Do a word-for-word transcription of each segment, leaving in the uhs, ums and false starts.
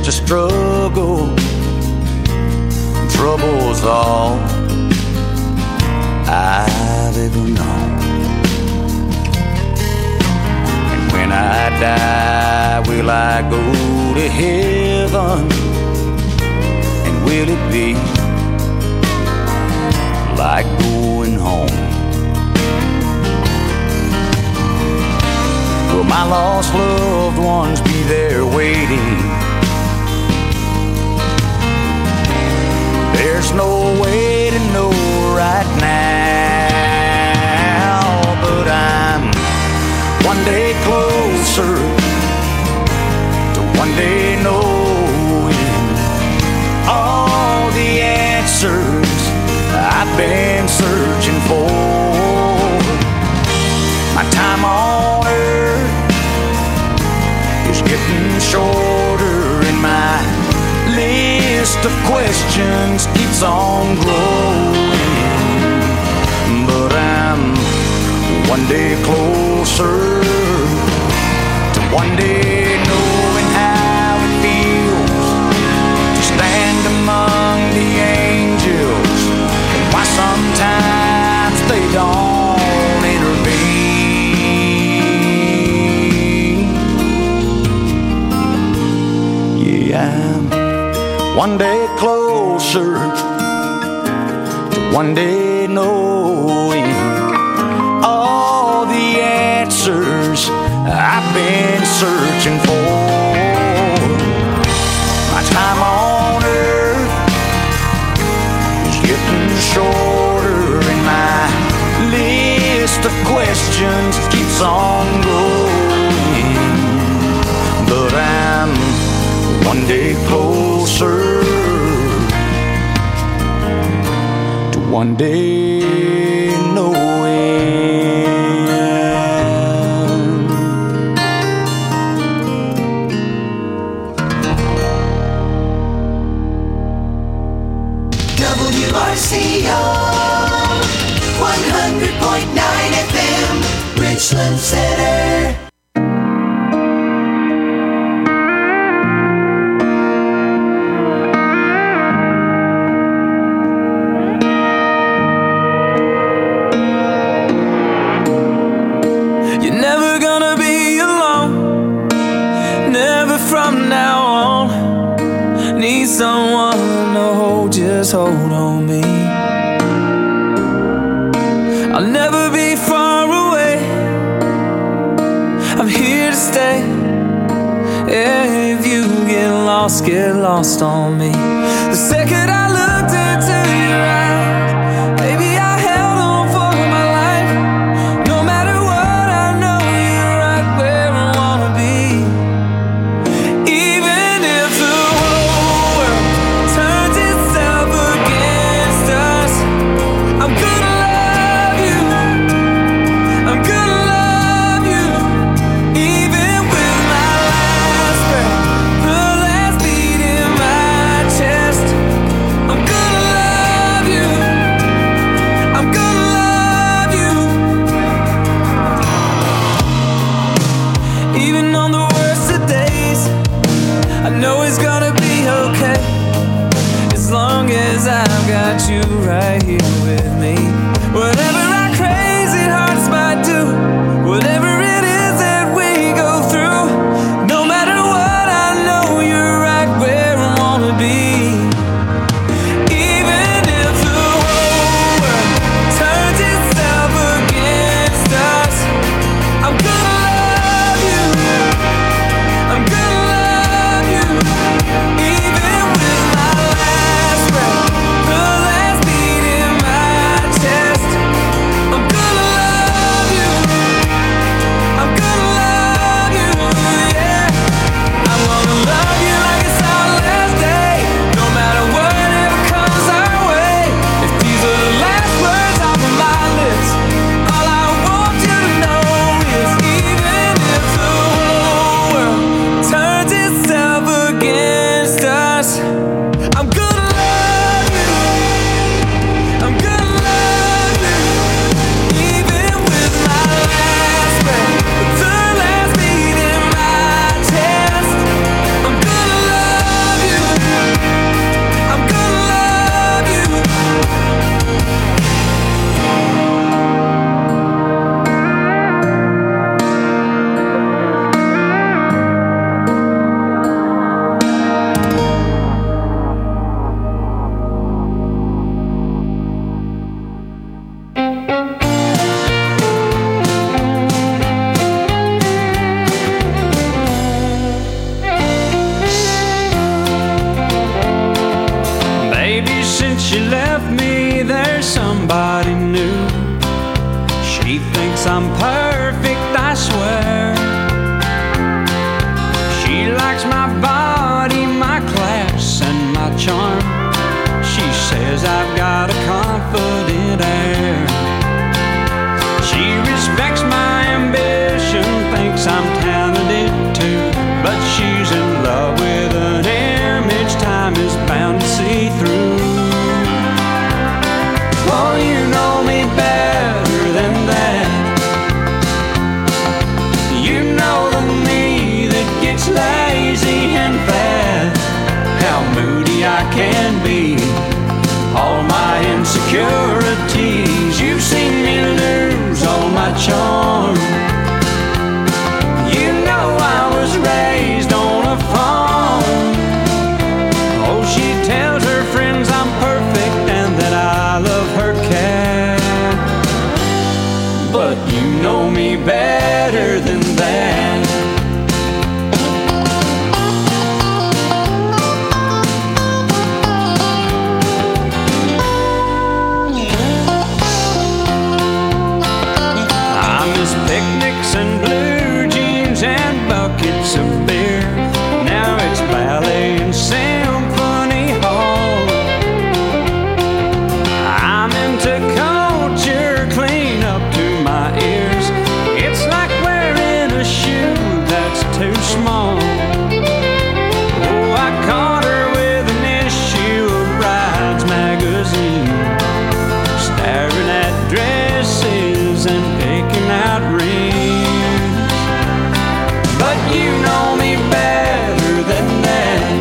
to struggle. Trouble's all I've ever known. And when I die, will I go to heaven? And will it be like going home? Will my lost loved ones be there waiting? There's no way to know right now, but I'm one day closer to one day knowing all the answers I've been searching for. My time on earth is getting shorter, and my list of questions keeps on growing. But I'm one day closer to one day knowing how it feels to stand among the angels, and why sometimes they don't intervene. Yeah, I'm one day closer to one day knowing all the answers I've been searching for. My time on earth is getting shorter, and my list of questions keeps on going. But I'm one day closer to one day knowing. W R C O one hundred point nine F M, Richland Center. Someone to hold, just hold on me. I'll never be far away, I'm here to stay. If you get lost, get lost on me. The second I looked into your eyes, baby, I held on for my life. No matter what, I know you're right where I wanna be. Even if the got you right here with me. Whatever our crazy hearts might do, whatever it is that we go through, no matter what, I know you're right where I wanna be. Even if the whole world turns itself against us, I'm gonna love you, I'm gonna love you, even with my last breath. somebody new. She thinks I'm perfect, I swear. She likes my body, my class, and my charm. She says I've got a confident air. She respects my ambition, thinks I'm talented too, but she's in love with an image time is bound to see through. Oh, you know me better than that. You know the me that gets lazy and fat, how moody I can be, all my insecurities. You've seen me lose all my charm. You know I was raised on a farm. Oh, she tells her friends I'm perfect and that I love her cat, but you know me better than that. Picnics and blue jeans and buckets of beer. Now it's ballet and symphony hall. I'm into culture, clean up to my ears. It's like wearing a shoe that's too small. Oh, I caught her with an issue of Brides magazine, staring at dresses and picking out rings. But you know me better than that.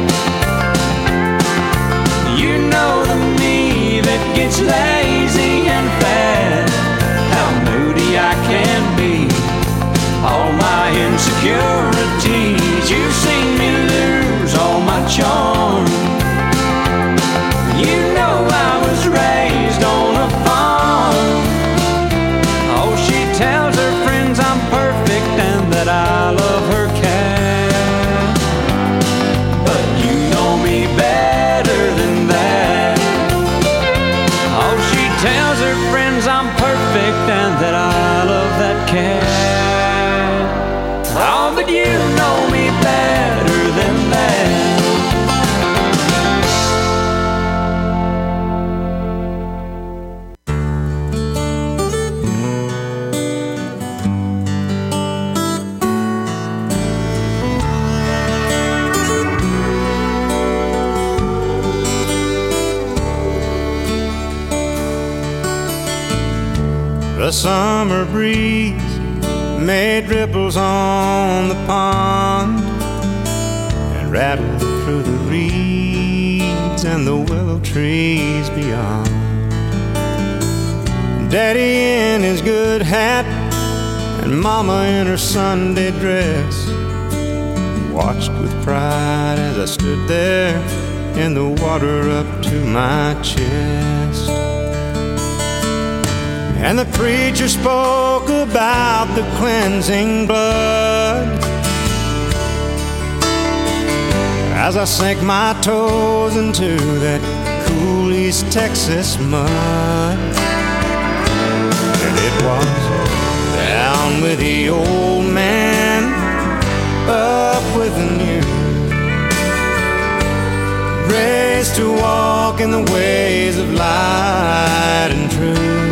You know the me that gets lazy and fat, how moody I can be, all my insecurities. You've seen me lose all my charm. You know I was raised on a farm. Oh, she tells her friends I'm perfect and that I love her cat, but you know me better than that. Oh, she tells her friends I'm perfect and that I love that cat. Oh, but you know me better than that. The summer breeze made ripples on the pond and rattled through the reeds and the willow trees beyond. Daddy in his good hat and Mama in her Sunday dress watched with pride as I stood there in the water up to my chest. And the preacher spoke about the cleansing blood as I sank my toes into that cool East Texas mud. And it was down with the old man, up with the new, raised to walk in the ways of light and truth.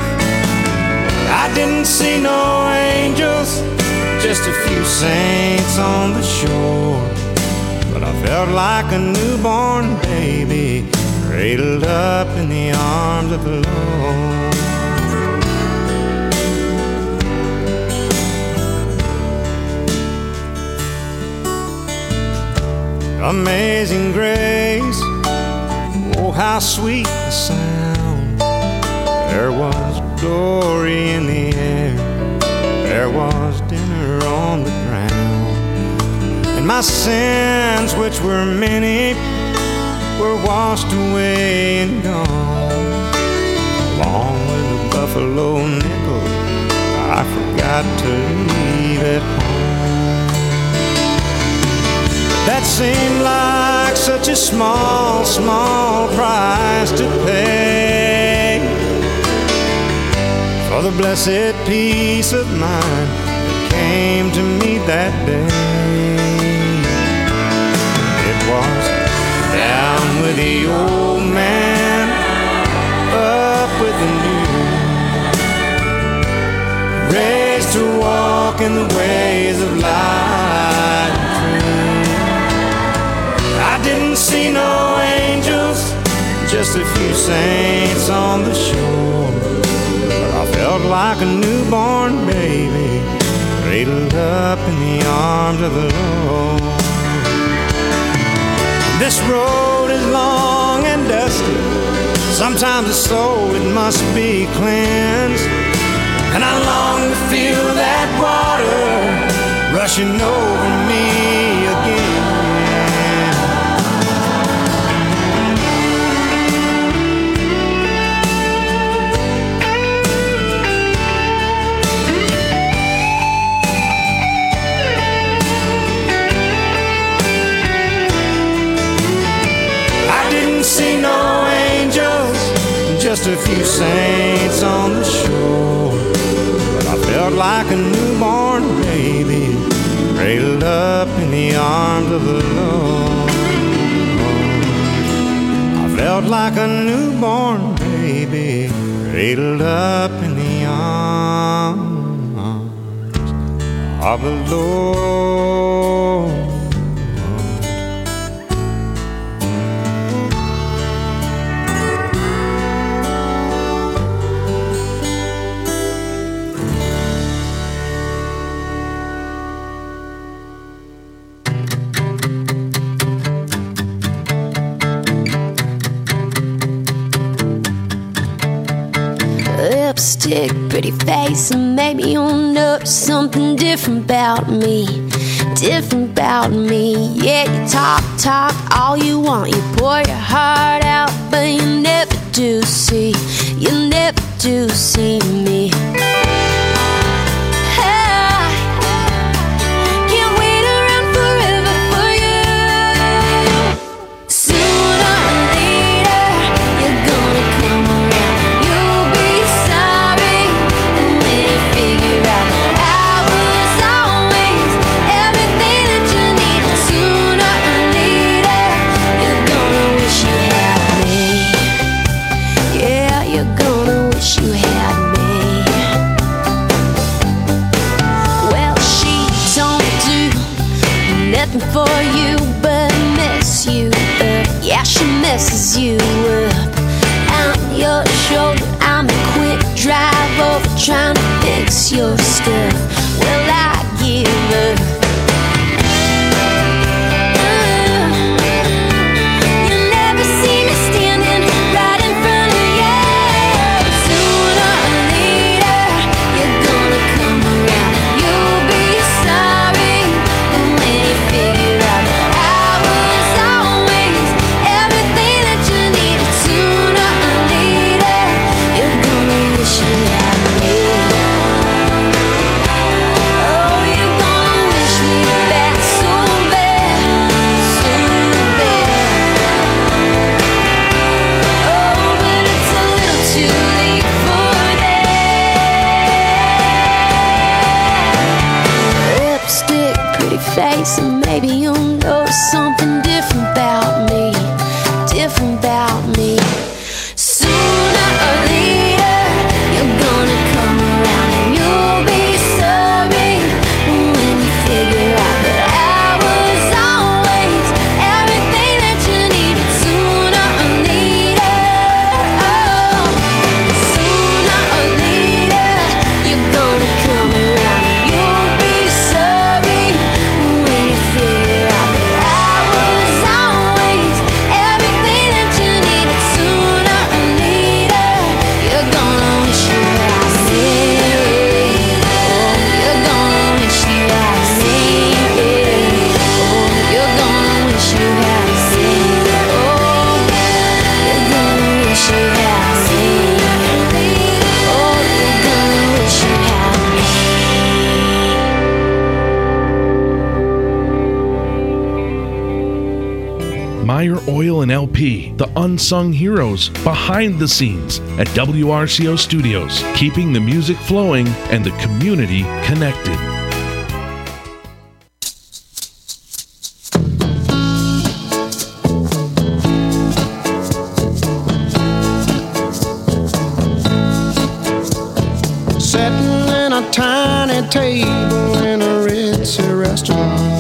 I didn't see no angels, just a few saints on the shore, but I felt like a newborn baby cradled up in the arms of the Lord. Amazing grace, oh how sweet the sound. There was glory in the air, there was dinner on the ground, and my sins, which were many, were washed away and gone. Along with a buffalo nickel, I forgot to leave at home. That seemed like such a small, small price to pay blessed peace of mind that came to me that day. It was down with the old man, up with the new, raised to walk in the ways of light and truth. I didn't see no angels, just a few saints on the shore, but I felt like a newborn baby, cradled up in the arms of the Lord. This road is long and dusty, sometimes the soul, it must be cleansed, and I long to feel that water rushing over me again. See no angels, just a few saints on the shore, but I felt like a newborn baby, cradled up in the arms of the Lord. I felt like a newborn baby, cradled up in the arms of the Lord. Lipstick, pretty face, and maybe you'll notice something different about me. Different about me. Yeah, you talk, talk all you want, you pour your heart out, but you never do see, you never do see me. For you, but mess you up. Yeah, she messes you up. On your shoulder, I'm a quick drive over, trying to fix your stuff. Well, I give up. Everything that you need. Meyer Oil and L P, the unsung heroes behind the scenes at W R C O Studios, keeping the music flowing and the community connected. Sitting in a tiny table in a ritzy restaurant,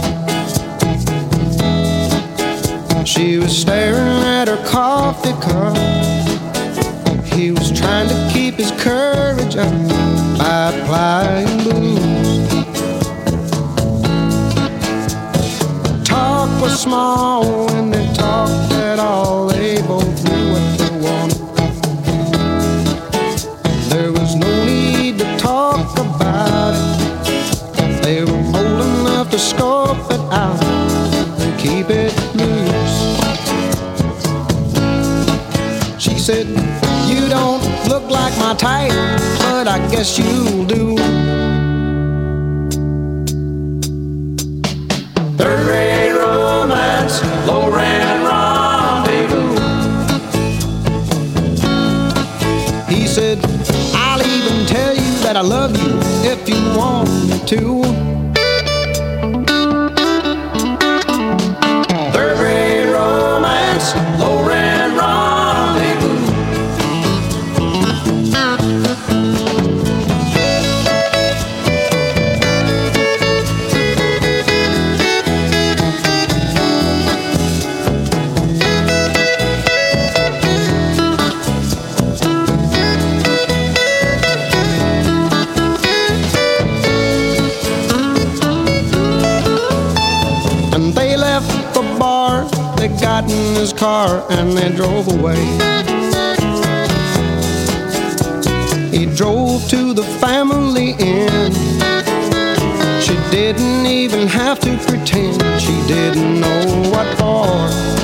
she was staring at her coffee cup. He was trying to keep his courage up by applying booze. Talk was small when they talked at all. They both knew what they wanted. There was no need to talk about it. They were old enough to scope it out and keep it loose. She said, "You don't look like my type, but I guess you'll do." Third-rate romance, low-rent rendezvous. He said, "I'll even tell you that I love you if you want me to." Third-rate romance, low-rent rendezvous. And they left the bar, they got in his car and they drove away. He drove to the family inn. She didn't even have to pretend she didn't know what for.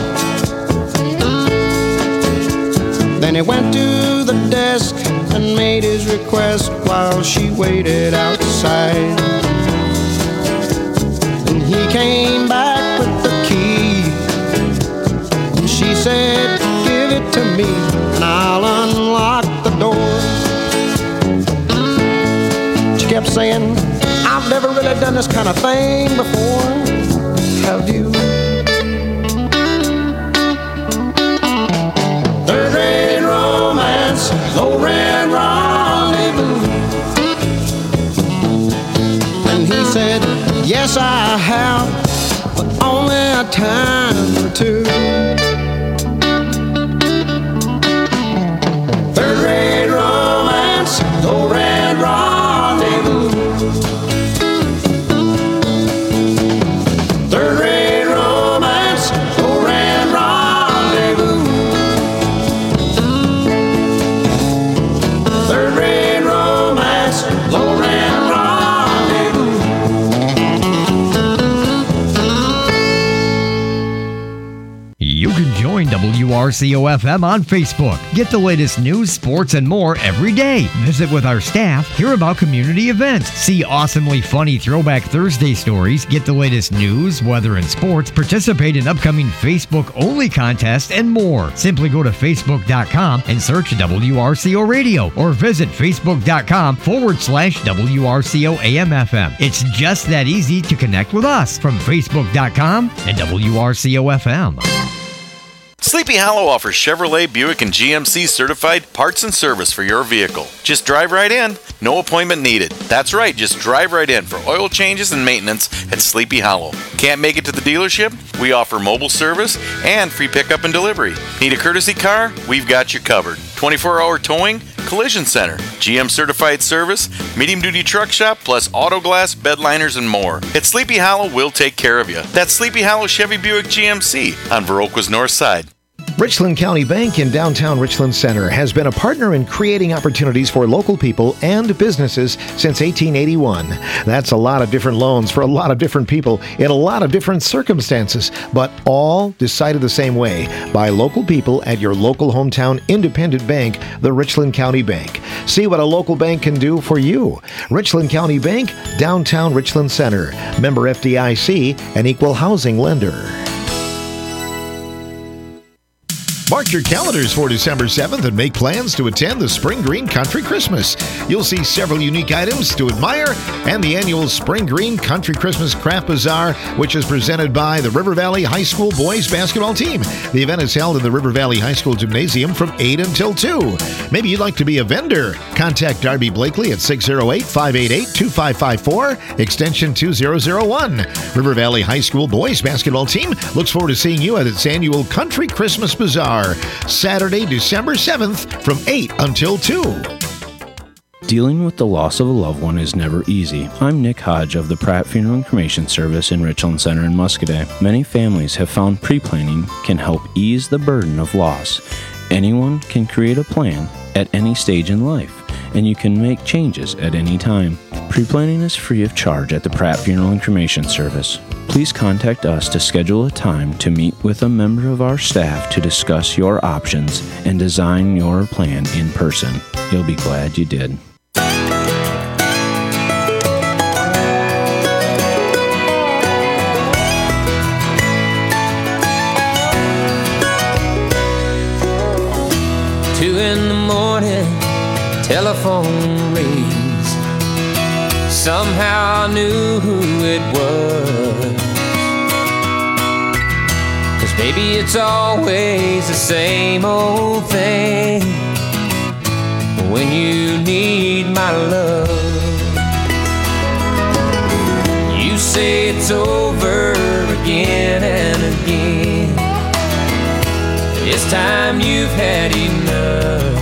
Then he went to the desk and made his request while she waited outside. And he came back with the key. And she said, "Give it to me and I'll unlock the door." She kept saying, "I've never really done this kind of thing before. Have you?" Third-rate romance, low-rent rendezvous. And he said, "Yes, I have, but only a time or two." Third-rate romance, low-rent rendezvous. Third-rate romance, low-rent rendezvous. Third-rate romance, low-rent rendezvous. You can join W R C O F M on Facebook. Get the latest news, sports, and more every day. Visit with our staff, hear about community events, see awesomely funny Throwback Thursday stories, get the latest news, weather, and sports, participate in upcoming Facebook-only contests, and more. Simply go to facebook dot com and search W R C O Radio or visit facebook dot com forward slash W R C O A M F M. It's just that easy to connect with us from facebook dot com and W R C O F M. Sleepy Hollow offers Chevrolet, Buick, and G M C certified parts and service for your vehicle. Just drive right in. No appointment needed. That's right, just drive right in for oil changes and maintenance at Sleepy Hollow. Can't make it to the dealership? We offer mobile service and free pickup and delivery. Need a courtesy car? We've got you covered. twenty-four hour towing, collision center, G M certified service, medium-duty truck shop, plus auto glass, bed liners, and more. At Sleepy Hollow, we'll take care of you. That's Sleepy Hollow Chevy Buick G M C on Viroqua's North Side. Richland County Bank in downtown Richland Center has been a partner in creating opportunities for local people and businesses since eighteen eighty-one. That's a lot of different loans for a lot of different people in a lot of different circumstances, but all decided the same way by local people at your local hometown independent bank, the Richland County Bank. See what a local bank can do for you. Richland County Bank, downtown Richland Center. Member F D I C, an equal housing lender. Mark your calendars for December seventh and make plans to attend the Spring Green Country Christmas. You'll see several unique items to admire and the annual Spring Green Country Christmas Craft Bazaar, which is presented by the River Valley High School boys basketball team. The event is held in the River Valley High School Gymnasium from eight until two. Maybe you'd like to be a vendor. Contact Darby Blakely at six oh eight, five eight eight, two five five four, extension two thousand one. River Valley High School boys basketball team looks forward to seeing you at its annual Country Christmas Bazaar, Saturday, December seventh from eight until two. Dealing with the loss of a loved one is never easy. I'm Nick Hodge of the Pratt Funeral and Cremation Service in Richland Center in Muscoda. Many families have found pre-planning can help ease the burden of loss. Anyone can create a plan at any stage in life, and you can make changes at any time. Pre-planning is free of charge at the Pratt Funeral and Cremation Service. Please contact us to schedule a time to meet with a member of our staff to discuss your options and design your plan in person. You'll be glad you did. Two in the morning, telephone rings. Somehow I knew who it was. 'Cause baby, it's always the same old thing when you need my love. You say it's over again and again. It's time you've had enough.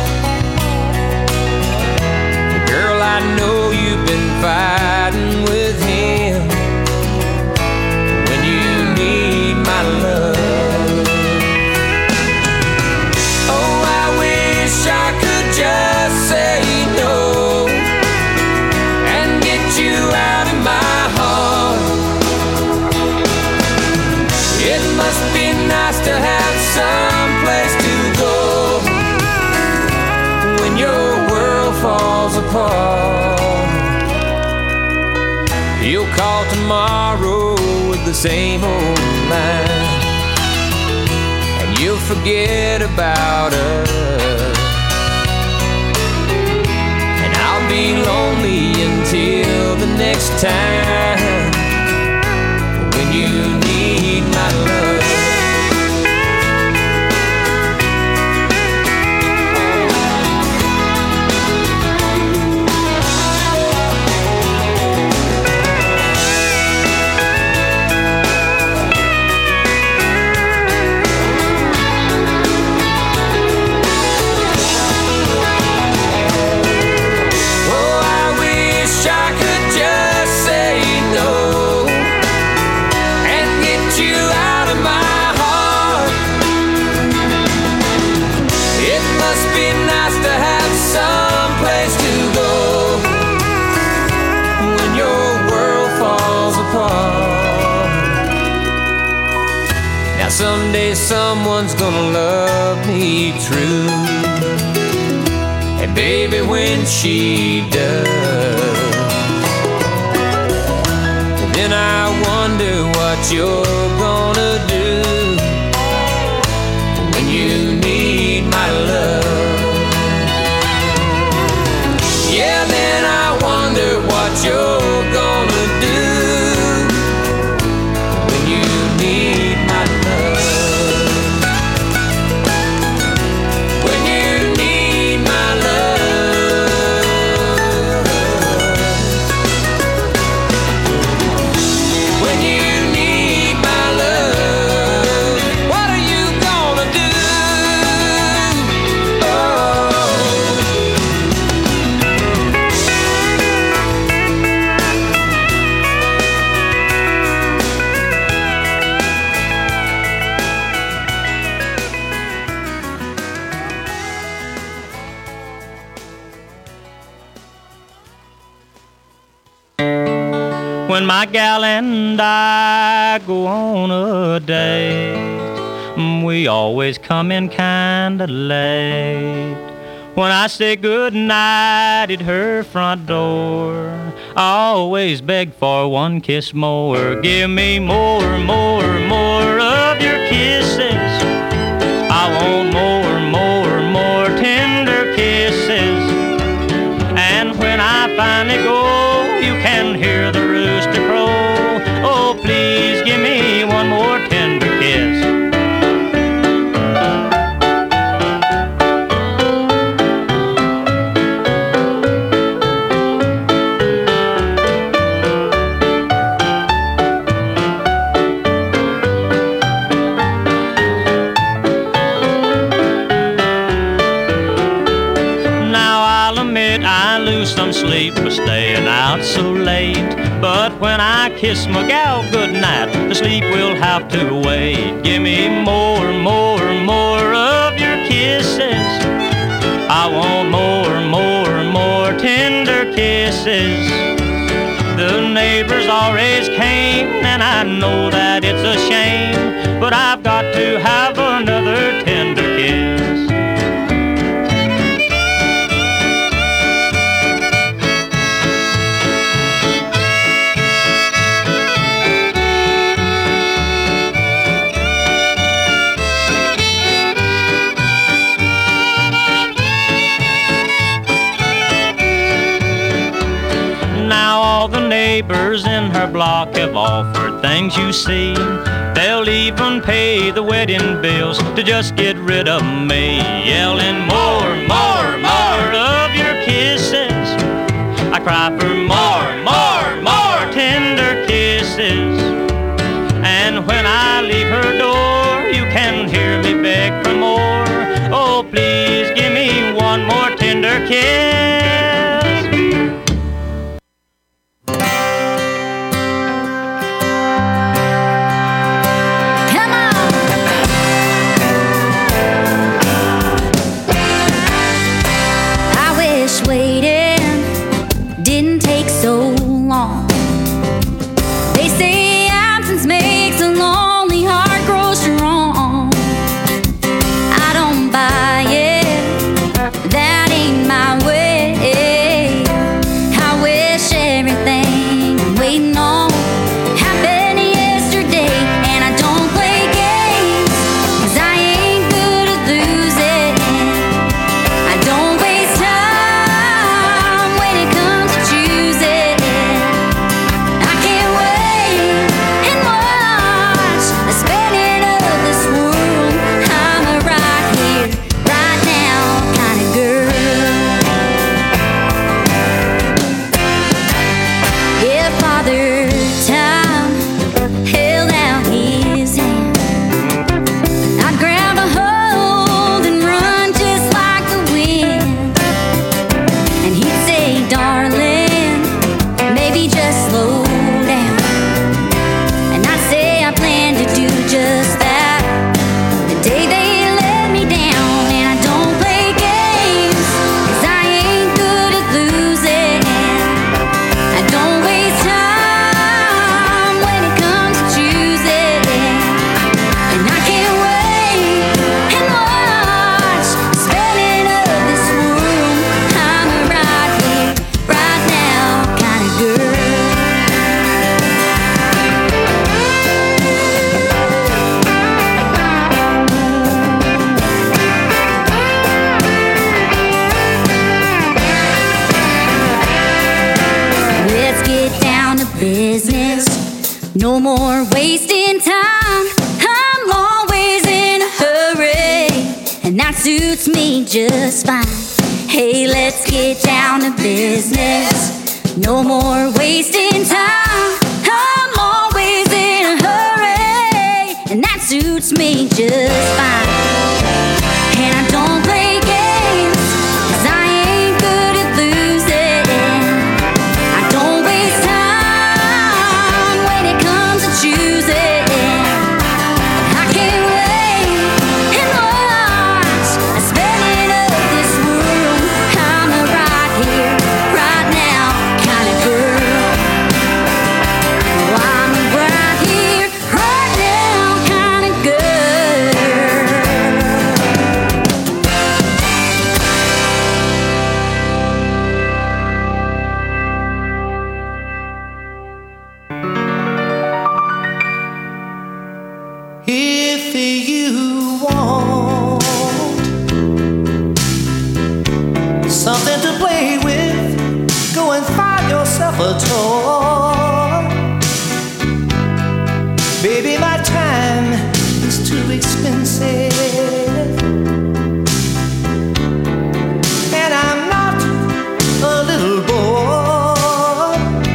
Girl, I know you've been fighting with him when you need my love. Oh, I wish I could just say no and get you out of my heart. It must be nice to have some place to go when your world falls apart. You'll call tomorrow with the same old line, and you'll forget about us, and I'll be lonely until the next time when you need my love. Someday someone's gonna love me true, and baby, when she does, then I wonder what you're gonna do when you need my love. Yeah, then I wonder what you're gonna do when you need my love. When my gal and I go on a date, we always come in kinda late. When I say good night at her front door, I always beg for one kiss more. Give me more, more, more of your kisses. I want some sleep for staying out so late. But when I kiss my gal goodnight, the sleep will have to wait. Give me more, more, more of your kisses. I want more, more, more tender kisses. The neighbors always came, and I know that it's a shame, but I've got to have another tender kiss. Neighbors in her block have offered things, you see. They'll even pay the wedding bills to just get rid of me. Yelling more, more, more of your kisses. I cry for more, more, more tender kisses. And when I leave her door, you can hear me beg for more. Oh, please give me one more tender kiss. No more wasting time, I'm always in a hurry, and that suits me just fine. Hey, let's get down to business. No more wasting time, I'm always in a hurry, and that suits me just fine. And I don't play games, 'cause I ain't good at losing. I don't waste time when it comes to choosing. I can't wait and watch a spinning of this world. I'm a right here, right now kind of girl. Oh, I'm a right here, right now kind of girl. If you want something to play with, go and find yourself a toy. Baby, my time is too expensive, and I'm not a little boy.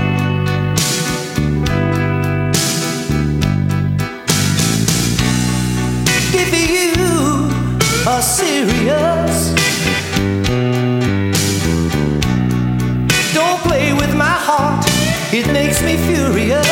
If you are serious, it makes me furious.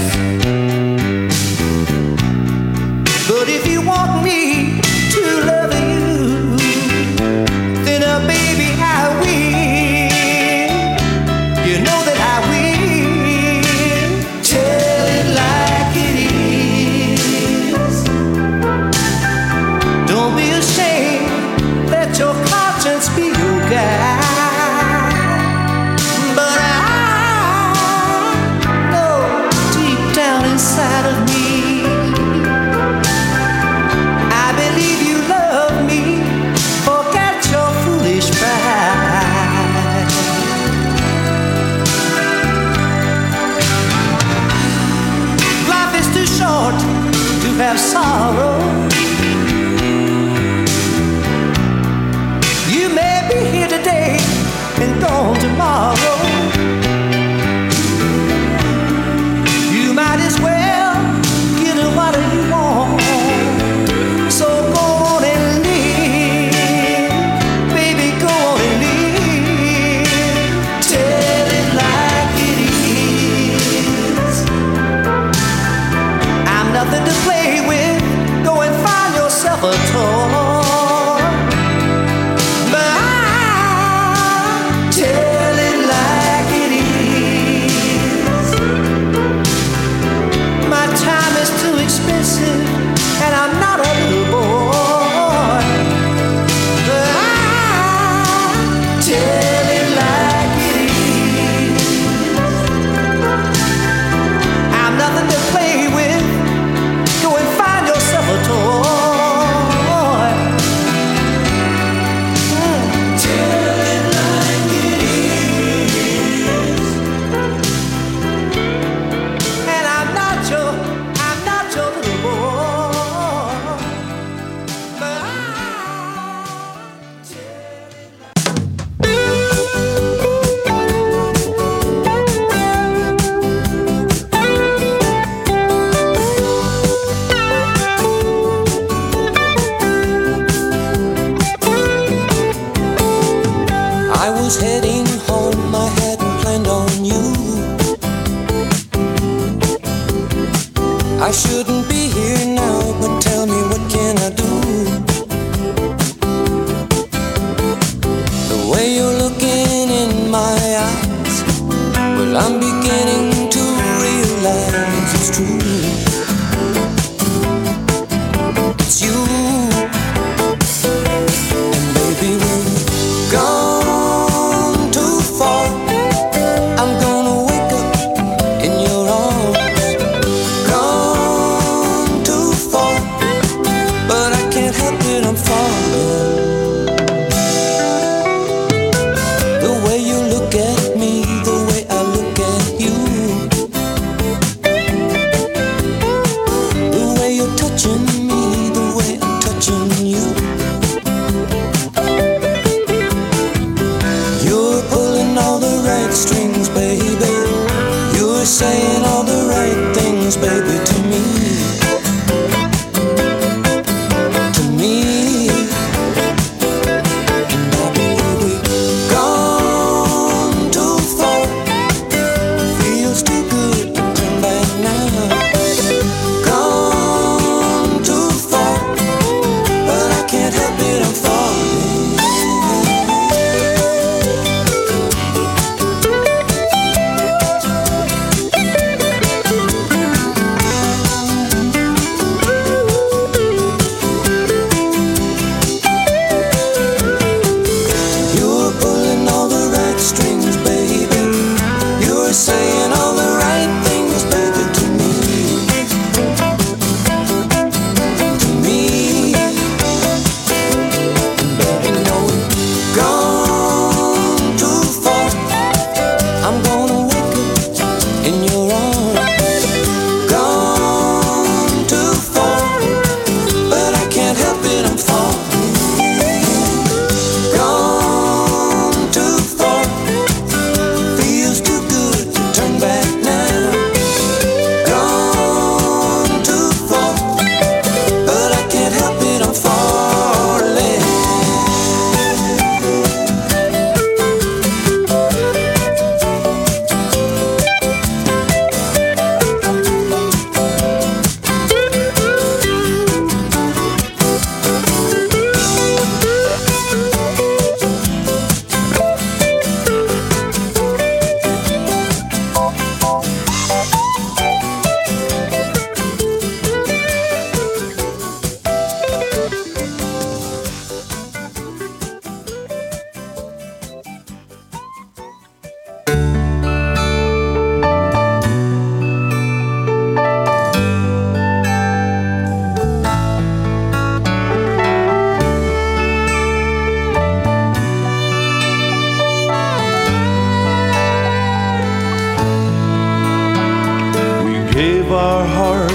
But if you want me to love you, then uh, baby I will. You know that I will. Tell it like it is. Don't be ashamed, let your conscience be your guide. But I know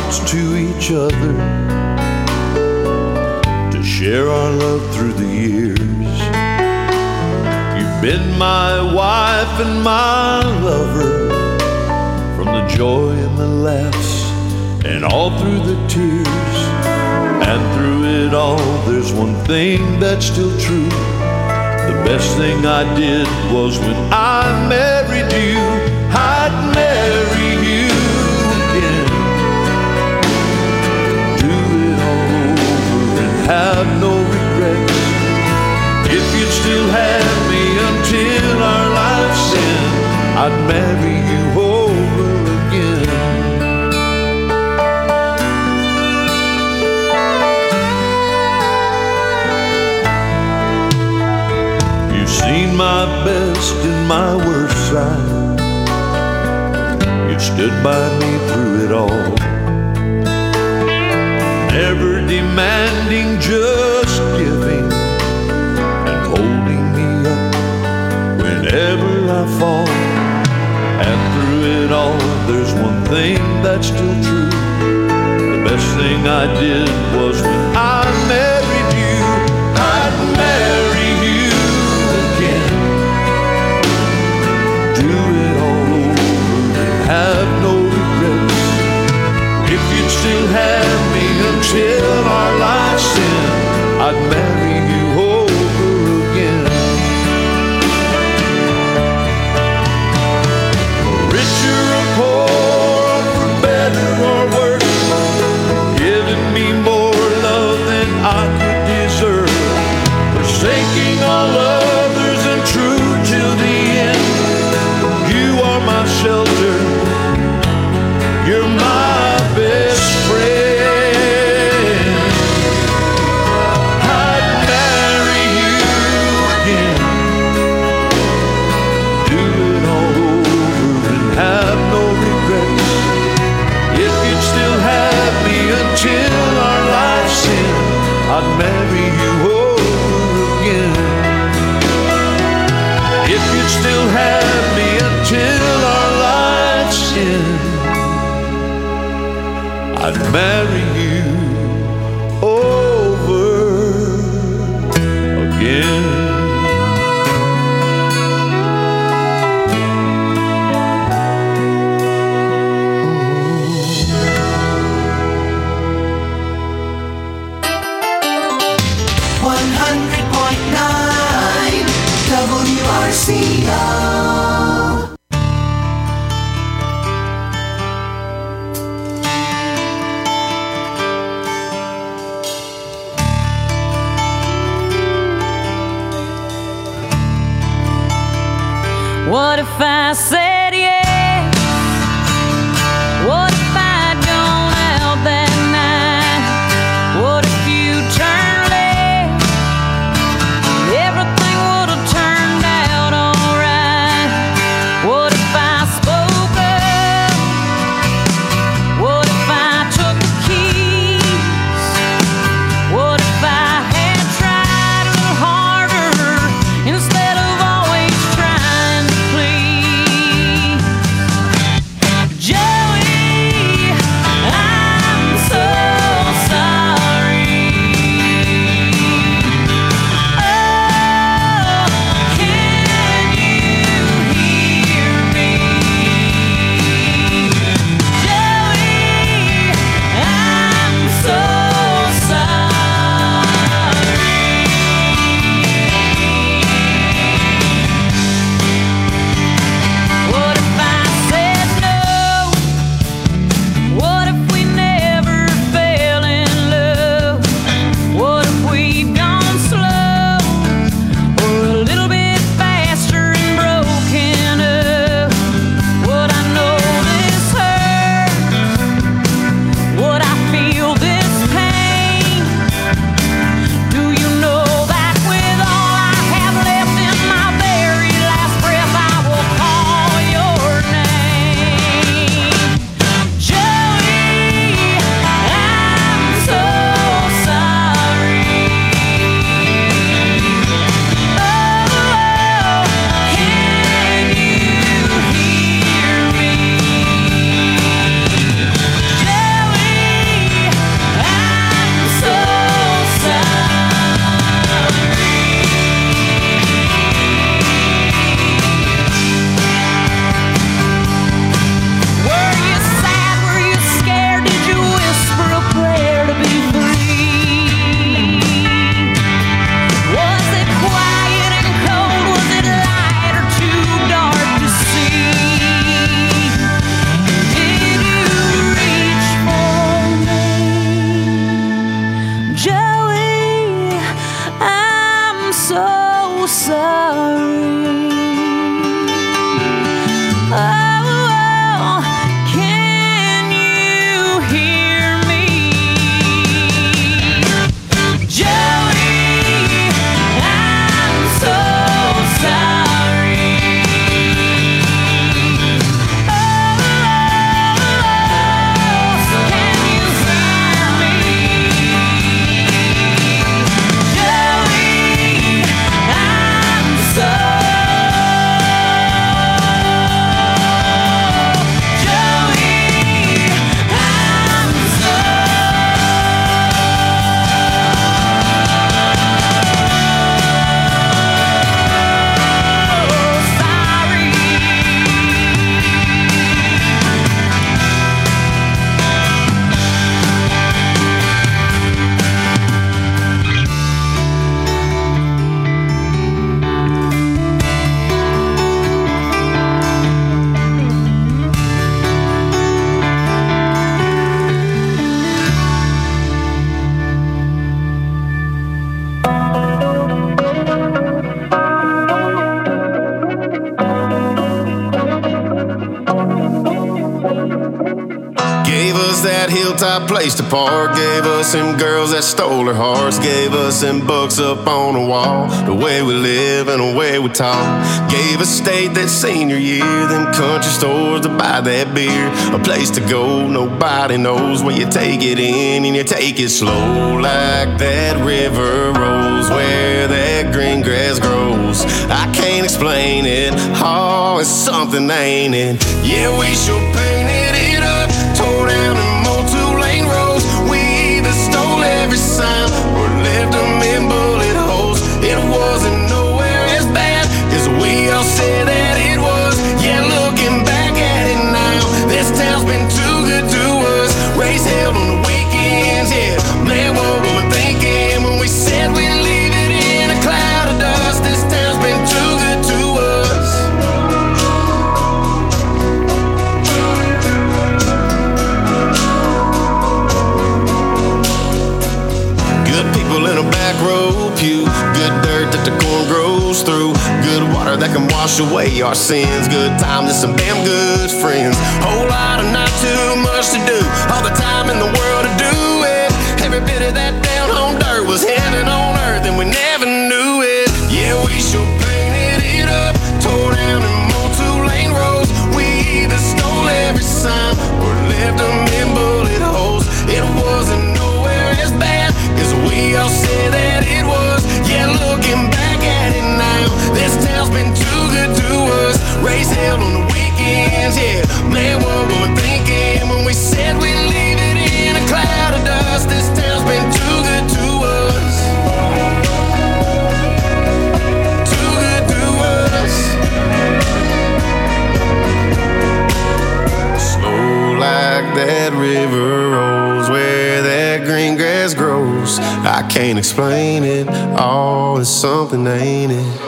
hearts to each other, to share our love through the years. You've been my wife and my lover, from the joy and the laughs and all through the tears. And through it all, there's one thing that's still true. The best thing I did was when I married you. I'd marry you again, do it all over and have no regrets. If you'd still have me until our life's end, I'd marry you over again. You've seen my best and my worst side. You stood by me through it all, never demanding, just giving and holding me up whenever I fall. And through it all, there's one thing that's still true. The best thing I did was when I married you. I'd marry you again, do it all over and have no regrets. If you'd still have me until our life's end, I'd marry you over again. For richer or poor, for better or worse, giving me more love than I could deserve, forsaking all others and true till the end. You are my shelter, you're my best friend. I'd marry you again, do it all over and have no regrets. If you'd still have me until our life's end, I'd marry you over again. If you'd still have me until our life's end, I'd marry you over again. one hundred point nine W R C O. What if I said yes? What if I'd gone out that night? What if you turned left? Everything would have turned out alright. What if I spoke up? What if I took the keys? What if I had tried a little harder instead of always trying to please? so sorry. Oh, can you hear me? Joey, I'm so sorry. Oh, can you hear me? Joey, I'm so Gave us that hilltop place to park. Gave us them girls that stole our hearts. Gave us them books up on the wall. The way we live and the way we talk. Gave us state that senior year. Them country stores to buy that beer. A place to go nobody knows. When you take it in and you take it slow. Like that river rolls where that green grass grows. I can't explain it. Oh, it's something, ain't it? Yeah, we sure painted it up. Tore down and mowed two-lane roads. We either stole every sign or left them in bullet holes. It wasn't nowhere as bad as we all said that it was. Yeah, looking back at it now, this town's been too good to us. Race held on the weekends, yeah. Man, what were we thinking when we said we'd leave it in a cloud of dust? This town's been too good to us. In a back row pew, good dirt that the corn grows through, good water that can wash away our sins, good times and some damn good friends, whole lot of not too much to do, all the time in the world to do it. Every bit of that down home dirt was heaven on earth and we never knew it. Yeah, we sure painted it up, tore down and mowed two-lane roads. We either stole every sign or left them in bullet holes. It wasn't nowhere as bad as we all said that it was. Yeah, looking back at it now, this town's been too good to us. Race held on the weekends, yeah. Man, what were we thinking when we said we'd leave it in a cloud of dust? This town's been too good to us. Too good to us. Slow like that river rolls where that green grass grows. I can't explain it. Oh, it's something, ain't it?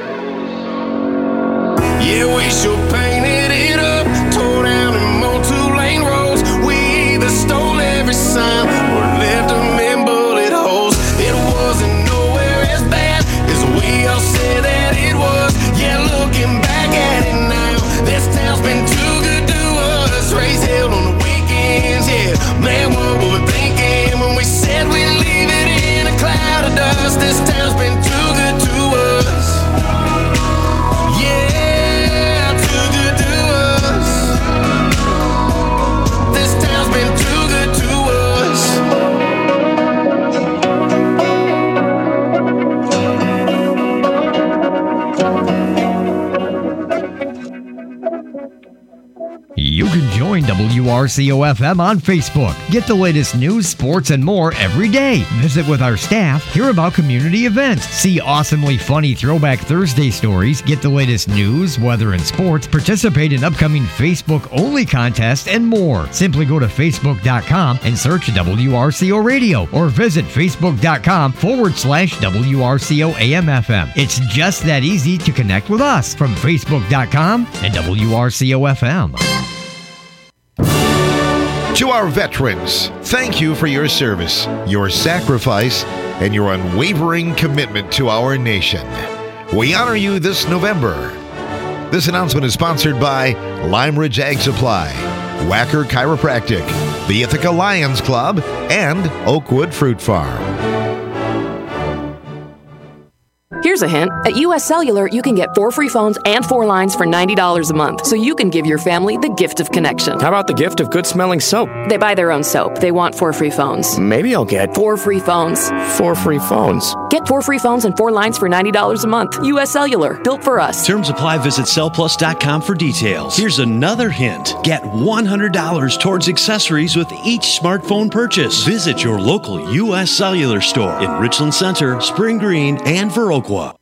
Yeah, we sure painted it up, tore down and mowed two-lane roads. We either stole every sign or left them in bullet holes. It wasn't nowhere as bad as we all said that it was. Yeah, looking back at it now, this town's been too good to us. Race held on the weekends, yeah. Man, what were we thinking when we said we'd leave it in a cloud of dust? This town's been too good to us. Yeah, too good to us. This town's been too good to us. You can join W R C O F M on Facebook. Get the latest news, sports, and more every day. Visit with our staff, hear about community events, see awesomely funny Throwback Thursday stories, get the latest news, weather, and sports, participate in upcoming Facebook-only contests, and more. Simply go to Facebook dot com and search W R C O Radio or visit Facebook dot com forward slash W R C O A M F M. It's just that easy to connect with us from Facebook dot com and W R C O F M. To our veterans, thank you for your service, your sacrifice, and your unwavering commitment to our nation. We honor you this November. This announcement is sponsored by Lime Ridge Ag Supply, Wacker Chiropractic, the Ithaca Lions Club, and Oakwood Fruit Farm. Here's a hint. At U S Cellular, you can get four free phones and four lines for ninety dollars a month, so you can give your family the gift of connection. How about the gift of good-smelling soap? They buy their own soap. They want four free phones. Maybe I'll get four free phones. Four free phones. Get four free phones and four lines for ninety dollars a month. U S Cellular, built for us. Terms apply. Visit cell plus dot com for details. Here's another hint. Get one hundred dollars towards accessories with each smartphone purchase. Visit your local U S Cellular store in Richland Center, Spring Green, and Viroqua.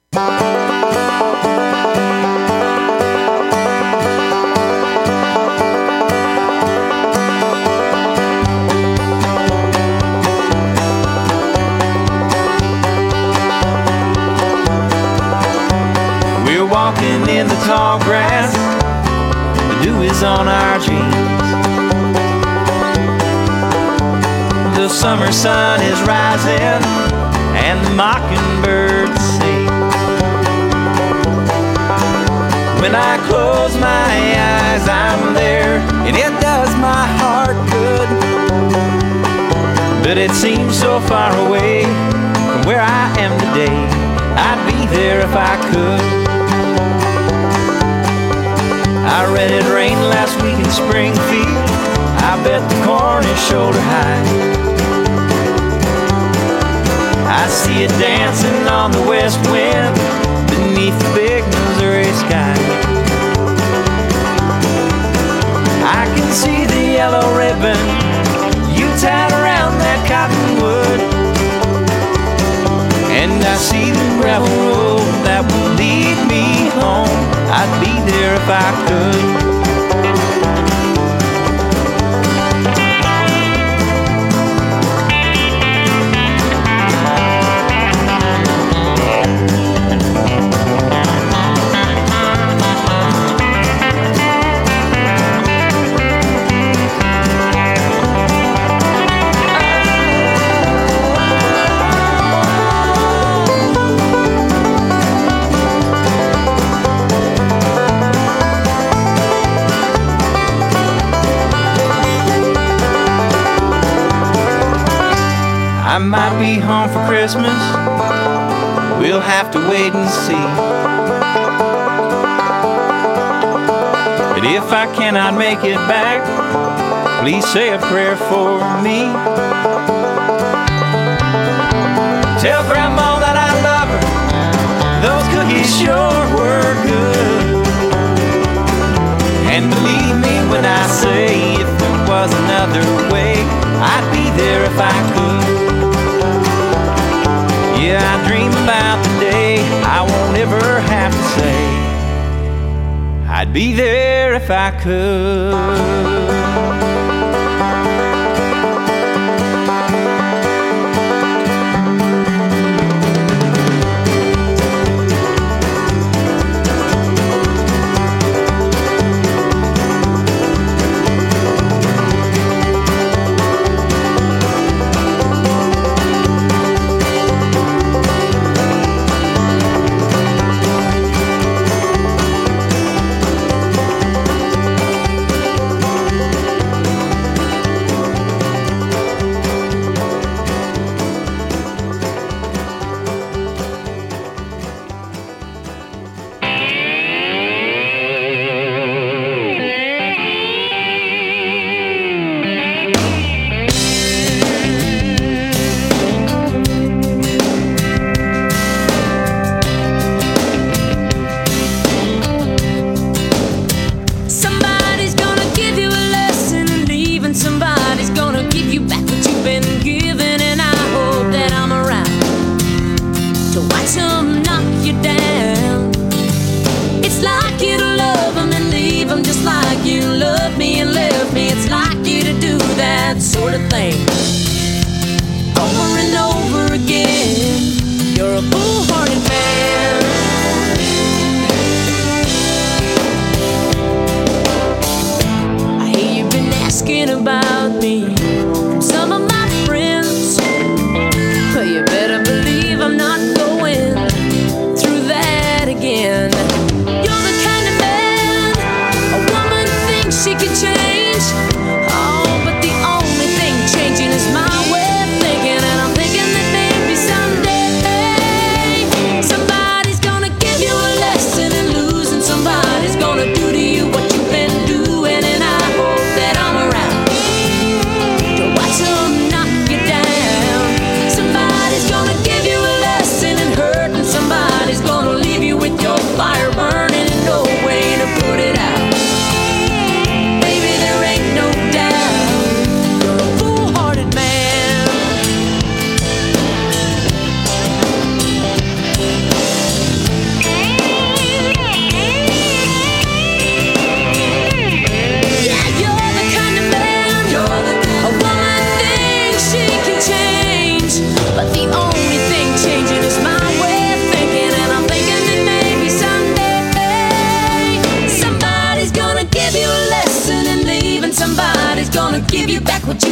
We're walking in the tall grass, the dew is on our jeans. The summer sun is rising and the mockingbirds sing. When I close my eyes, I'm there, and it does my heart good. But it seems so far away from where I am today. I'd be there if I could. I read it rained last week in Springfield. I bet the corn is shoulder high. I see it dancing on the west wind beneath the big Missouri sky. I can see the yellow ribbon you tied around that cottonwood, and I see the gravel road that will lead me home. I'd be there if I could. I might be home for Christmas. We'll have to wait and see. But if I cannot make it back, please say a prayer for me. Tell Grandma that I love her. Those cookies sure were good. And believe me when I say, if there was another way, I'd be there if I could. Yeah, I dream about the day I won't ever have to say I'd be there if I could. About me from some of my friends, but you better believe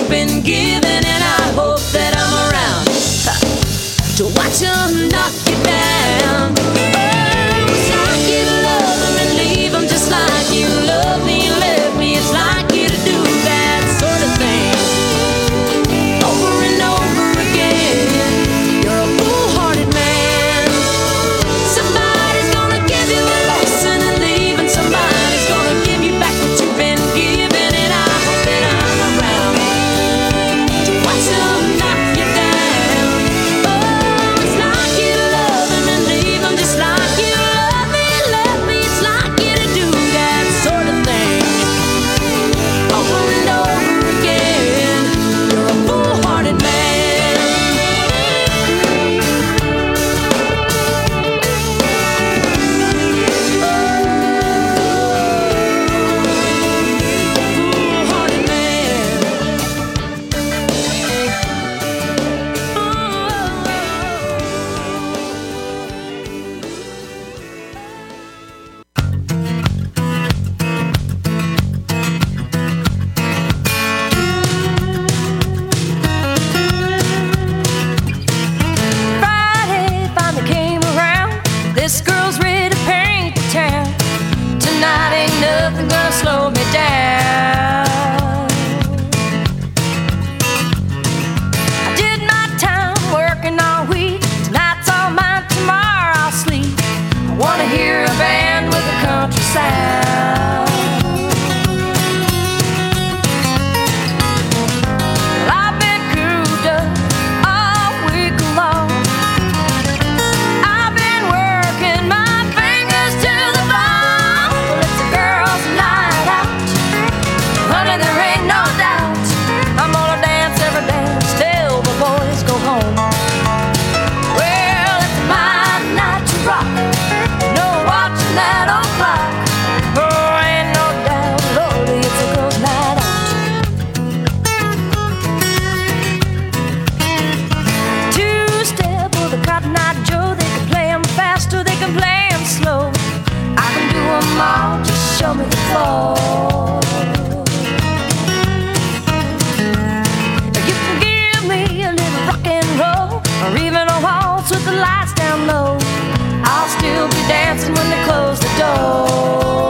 you've been giving, and I hope that I'm around to watch them knock you down. Oh, it's like you love them and leave them just like you love me and left me. It's like you to do that sort of thing over and over again. You're a foolhardy man. Somebody's gonna give you a lesson and leave, and somebody's gonna give you back what you've been given, and I hope that I'm around to watch them knock you down. Oh, it's like you love them and leave them just like you love me and left me. It's like you to do that sort of thing over and over again. You're a foolhardy man. Friday finally came around. This girl's ready to paint the town. Tonight ain't nothing gonna slow me down. I did my time working all week. Tonight's all mine, tomorrow I'll sleep. I wanna hear a band with a country sound. Well, I've been cooped up all week long. I've been working my fingers to the bone. Well, it's a girl's night out. Honey, there ain't no doubt. I'm gonna dance every dance till the boys go home. Well, it's my night to rock. No watching that old clock. Oh, ain't no doubt, Lordy, it's a girl's night out. Two-step with a Cotton Eye Joe. They can play 'em fast or they can play 'em slow. I can do 'em all, just show me the floor. You can give me a little rock and roll, or even a waltz with the lights down low. I'll still be dancing when they close the door.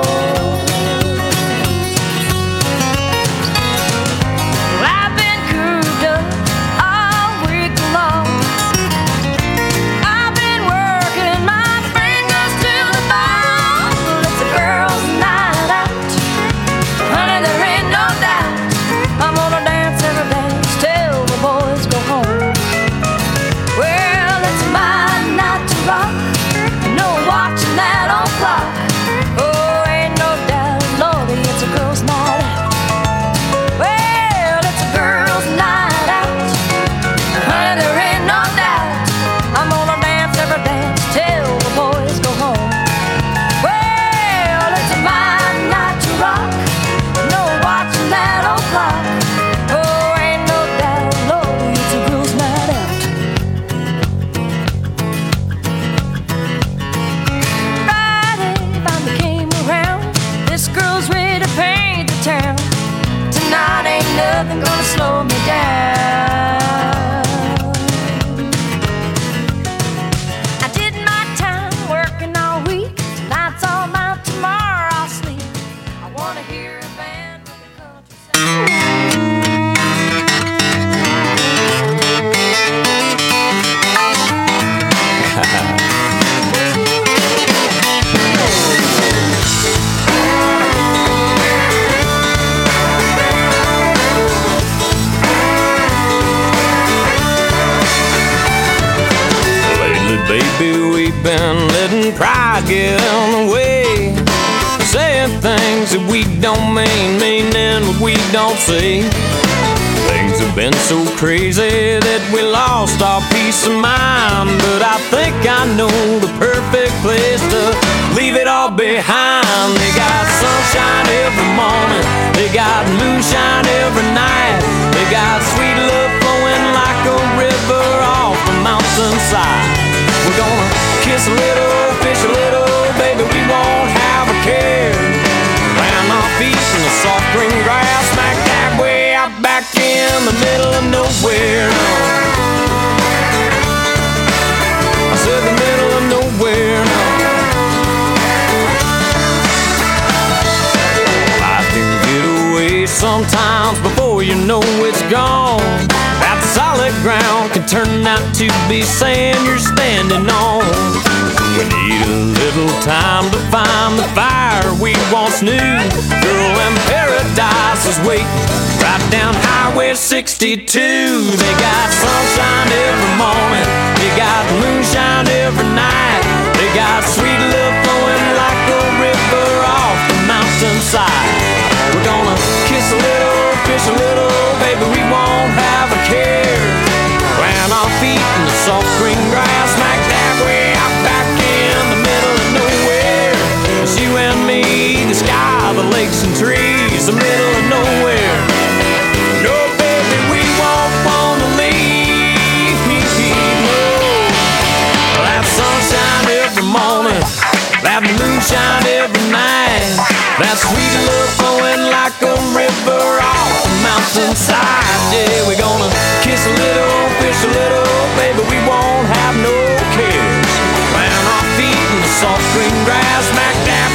Well, I've been cooped up all week long. I've been working my fingers to the bone. Well, it's a girl's night out. Honey, there ain't no doubt. I'm gonna dance every dance till the boys go home. Well, it's my night to rock. No watching that old clock. Oh, ain't no doubt, Lordy, it's a girl's night out. Well, it's a girl's night out. Honey, there ain't no doubt. I'm gonna dance every dance till the boys go home. Well, it's my night to rock. No watching that old clock. Oh, ain't no doubt, Lordy, it's a girl's night out. Friday finally came around. This girl's ready to paint the town. Tonight ain't nothing gonna slow me down. I did my time working all week. Tonight's all mine, tomorrow I'll sleep. I wanna hear a band with a country sound. Lately, baby, we've been letting pride get in the way. Saying things that we don't mean, meaning what we don't say. Things have been so crazy that we lost our peace of mind. But I think I know the perfect place to leave it all behind. They got sunshine every morning, they got moonshine every night. They got sweet love flowing like a river off the mountainside. We're gonna kiss a little, fish a little, baby, we won't have a care. Land our feet in the soft green grass, smack dab way out back in in the middle of nowhere. I said the middle of nowhere. Life can get away sometimes before you know it's gone. That solid ground can turn out to be sand you're standing on. We need a little time to find the fire we once knew. Girl, and paradise is waiting right down Highway sixty-two. They got sunshine every morning, they got moonshine every night. They got sweet love flowing like a river off the mountainside. We're gonna kiss a little, fish a little, baby, we won't have a care. Plant our feet in the soft green grass, smack dab way out back in the middle of nowhere. It's you and me, the sky, the lakes and trees, the middle of nowhere. No, baby, we won't wanna leave. No. That sunshine every morning, that moonshine every night, that sweet love flowing like a river off the mountainside. Yeah, we're gonna kiss a little, fish a little, baby, we won't have no cares. Plant our feet in the soft green grass, smack down